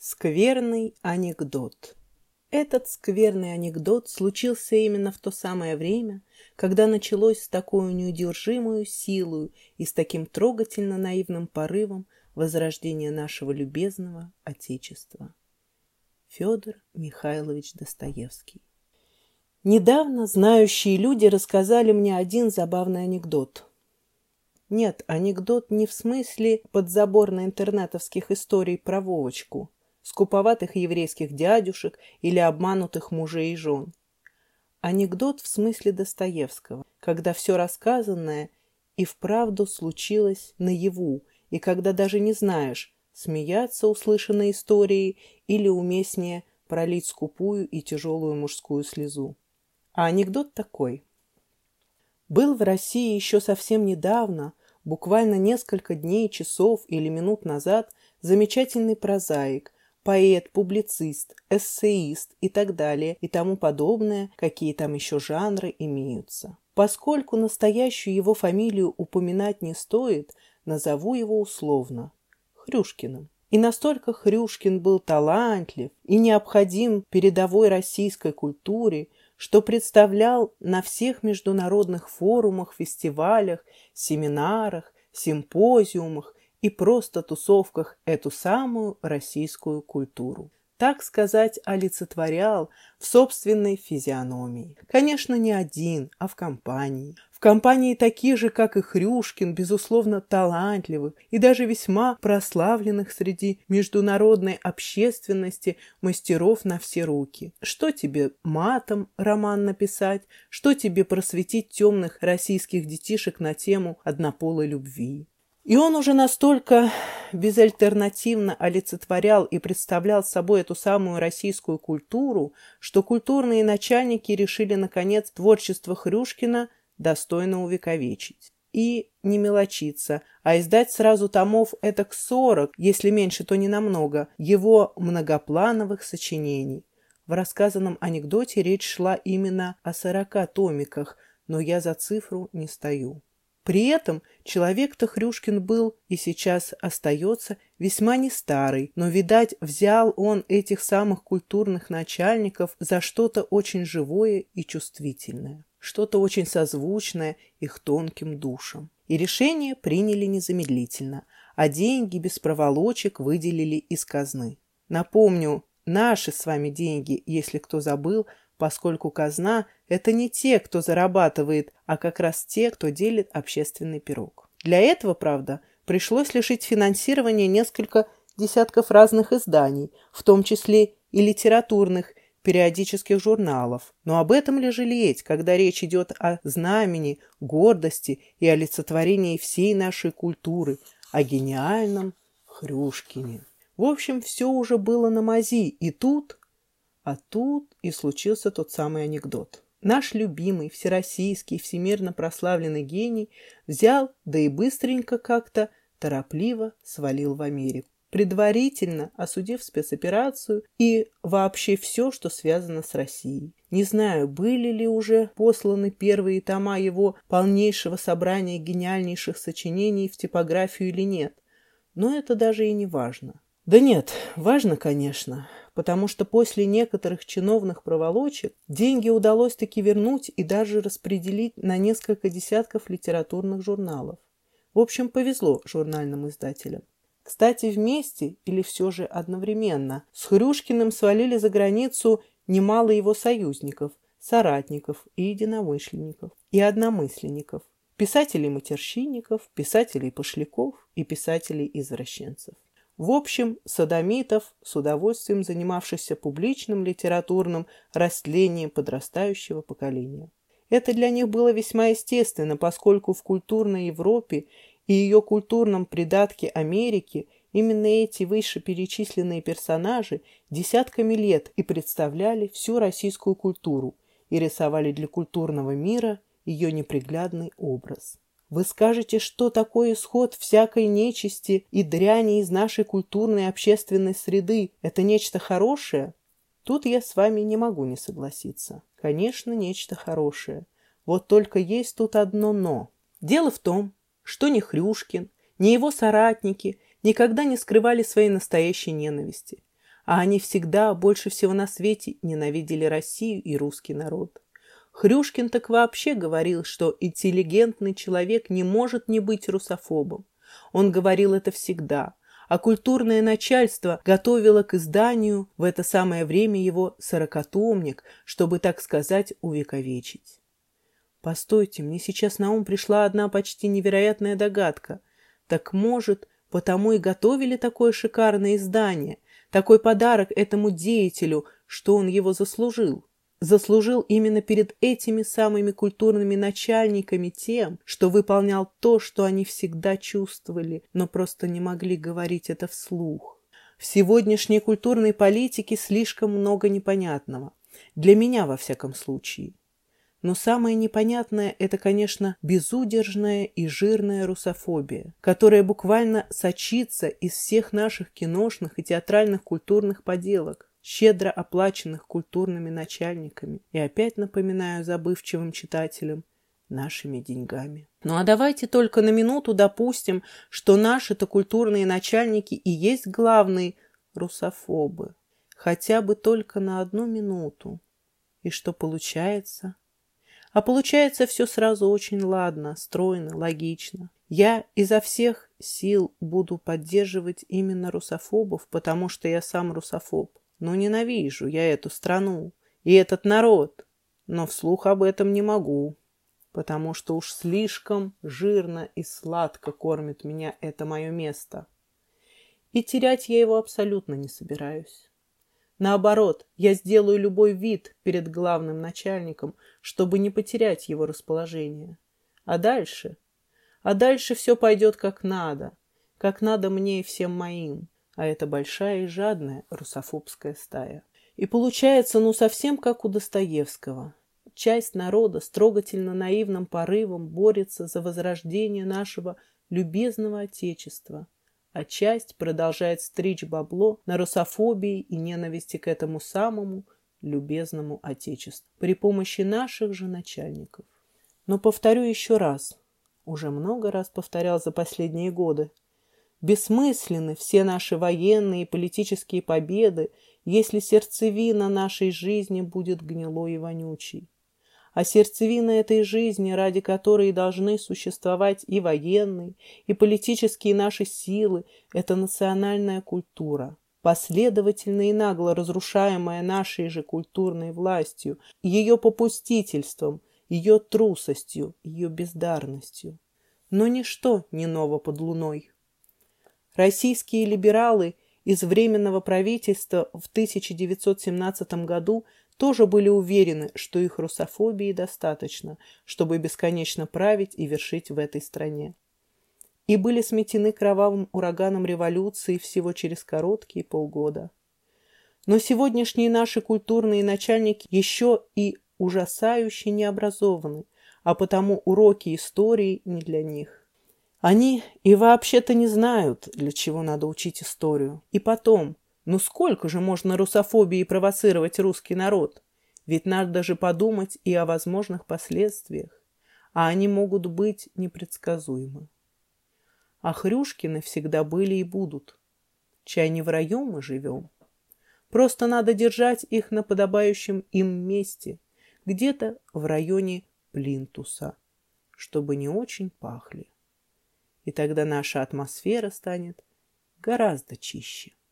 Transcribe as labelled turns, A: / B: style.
A: Скверный анекдот. Этот скверный анекдот случился именно в то самое время, когда началось с такой неудержимой силой и с таким трогательно наивным порывом возрождение нашего любезного Отечества. Федор Михайлович Достоевский. Недавно знающие люди рассказали мне один забавный анекдот. Нет, анекдот не в смысле подзаборно-интернетовских историй про Вовочку, скуповатых еврейских дядюшек или обманутых мужей и жен. Анекдот в смысле Достоевского, когда все рассказанное и вправду случилось наяву, и когда даже не знаешь, смеяться услышанной историей или уместнее пролить скупую и тяжелую мужскую слезу. А анекдот такой. Был в России еще совсем недавно, буквально несколько дней, часов или минут назад, замечательный прозаик, поэт, публицист, эссеист и так далее и тому подобное, какие там еще жанры имеются. Поскольку настоящую его фамилию упоминать не стоит, назову его условно – Хрюшкиным. И настолько Хрюшкин был талантлив и необходим передовой российской культуре, что представлял на всех международных форумах, фестивалях, семинарах, симпозиумах и просто тусовках эту самую российскую культуру. Так сказать, олицетворял в собственной физиономии. Конечно, не один, а в компании. В компании таких же, как и Хрюшкин, безусловно, талантливых и даже весьма прославленных среди международной общественности мастеров на все руки. Что тебе матом роман написать, что тебе просветить темных российских детишек на тему однополой любви. И он уже настолько безальтернативно олицетворял и представлял собой эту самую российскую культуру, что культурные начальники решили, наконец, творчество Хрюшкина достойно увековечить. И не мелочиться, а издать сразу томов этак 40, если меньше, то не намного, его многоплановых сочинений. В рассказанном анекдоте речь шла именно о 40 томиках, но я за цифру не стою. При этом человек-то Хрюшкин был и сейчас остается весьма не старый, но, видать, взял он этих самых культурных начальников за что-то очень живое и чувствительное, что-то очень созвучное их тонким душам. И решение приняли незамедлительно, а деньги без проволочек выделили из казны. Напомню, наши с вами деньги, если кто забыл, поскольку казна – это не те, кто зарабатывает, а как раз те, кто делит общественный пирог. Для этого, правда, пришлось лишить финансирования несколько десятков разных изданий, в том числе и литературных, периодических журналов. Но об этом ли жалеть, когда речь идет о знамени, гордости и олицетворении всей нашей культуры, о гениальном Хрюшкине. В общем, все уже было на мази, и тут и случился тот самый анекдот. Наш любимый, всероссийский, всемирно прославленный гений взял, да и быстренько как-то, торопливо свалил в Америку, предварительно осудив спецоперацию и вообще все, что связано с Россией. Не знаю, были ли уже посланы первые тома его полнейшего собрания гениальнейших сочинений в типографию или нет, но это даже и не важно. Да нет, важно, конечно, потому что после некоторых чиновных проволочек деньги удалось таки вернуть и даже распределить на несколько десятков литературных журналов. В общем, повезло журнальным издателям. Кстати, вместе или все же одновременно с Хрюшкиным свалили за границу немало его союзников, соратников и единомышленников, и одномысленников, писателей-матерщинников, писателей-пошляков и писателей-извращенцев. В общем, содомитов, с удовольствием занимавшихся публичным литературным растлением подрастающего поколения. Это для них было весьма естественно, поскольку в культурной Европе и ее культурном придатке Америки именно эти вышеперечисленные персонажи десятками лет и представляли всю российскую культуру и рисовали для культурного мира ее неприглядный образ. Вы скажете, что такой исход всякой нечисти и дряни из нашей культурной и общественной среды – это нечто хорошее? Тут я с вами не могу не согласиться. Конечно, нечто хорошее. Вот только есть тут одно «но». Дело в том, что ни Хрюшкин, ни его соратники никогда не скрывали своей настоящей ненависти. А они всегда больше всего на свете ненавидели Россию и русский народ. Хрюшкин так вообще говорил, что интеллигентный человек не может не быть русофобом. Он говорил это всегда, а культурное начальство готовило к изданию в это самое время его сорокатомник, чтобы, так сказать, увековечить. Постойте, мне сейчас на ум пришла одна почти невероятная догадка. Так может, потому и готовили такое шикарное издание, такой подарок этому деятелю, что он его заслужил? Заслужил именно перед этими самыми культурными начальниками тем, что выполнял то, что они всегда чувствовали, но просто не могли говорить это вслух. В сегодняшней культурной политике слишком много непонятного. Для меня, во всяком случае. Но самое непонятное – это, конечно, безудержная и жирная русофобия, которая буквально сочится из всех наших киношных и театральных культурных поделок, щедро оплаченных культурными начальниками, и опять напоминаю забывчивым читателям, нашими деньгами. Ну а давайте только на минуту допустим, что наши-то культурные начальники и есть главные русофобы. Хотя бы только на одну минуту. И что получается? А получается все сразу очень ладно, стройно, логично. Я изо всех сил буду поддерживать именно русофобов, потому что я сам русофоб. Но ненавижу я эту страну и этот народ, но вслух об этом не могу, потому что уж слишком жирно и сладко кормит меня это мое место. И терять я его абсолютно не собираюсь. Наоборот, я сделаю любой вид перед главным начальником, чтобы не потерять его расположение. А дальше все пойдет как надо мне и всем моим. А это большая и жадная русофобская стая. И получается, совсем как у Достоевского. Часть народа с трогательно наивным порывом борется за возрождение нашего любезного Отечества, а часть продолжает стричь бабло на русофобии и ненависти к этому самому любезному Отечеству при помощи наших же начальников. Но повторю еще раз, уже много раз повторял за последние годы, бессмысленны все наши военные и политические победы, если сердцевина нашей жизни будет гнилой и вонючей. А сердцевина этой жизни, ради которой должны существовать и военные, и политические наши силы, это национальная культура, последовательно и нагло разрушаемая нашей же культурной властью, ее попустительством, ее трусостью, ее бездарностью. Но ничто не ново под луной. Российские либералы из Временного правительства в 1917 году тоже были уверены, что их русофобии достаточно, чтобы бесконечно править и вершить в этой стране. И были сметены кровавым ураганом революции всего через короткие полгода. Но сегодняшние наши культурные начальники еще и ужасающе необразованы, а потому уроки истории не для них. Они и вообще-то не знают, для чего надо учить историю. И потом, сколько же можно русофобии провоцировать русский народ? Ведь надо же подумать и о возможных последствиях, а они могут быть непредсказуемы. А Хрюшкины всегда были и будут. Чай не в раю мы живем. Просто надо держать их на подобающем им месте, где-то в районе плинтуса, чтобы не очень пахли. И тогда наша атмосфера станет гораздо чище.